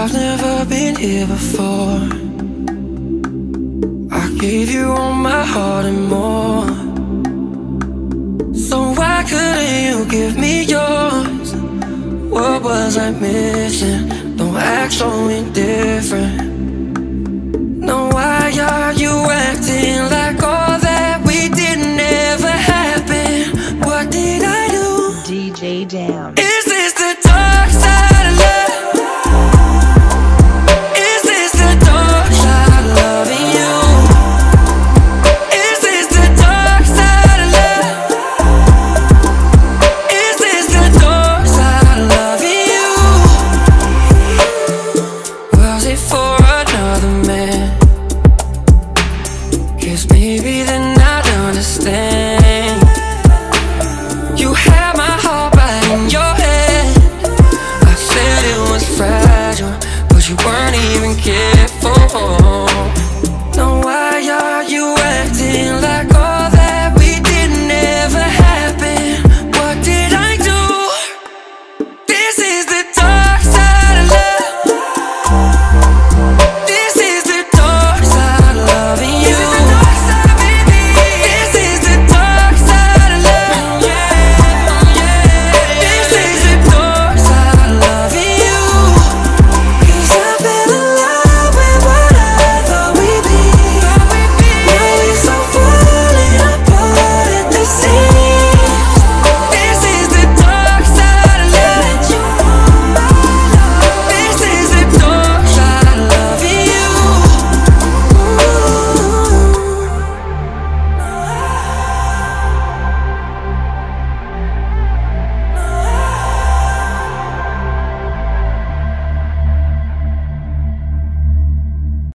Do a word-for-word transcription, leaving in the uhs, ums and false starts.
I've never been here before. I gave you all my heart and more. So why couldn't you give me yours? What was I missing? Don't act so indifferent. No, why are you acting like all that we did never happen? What did I do? D J Damn.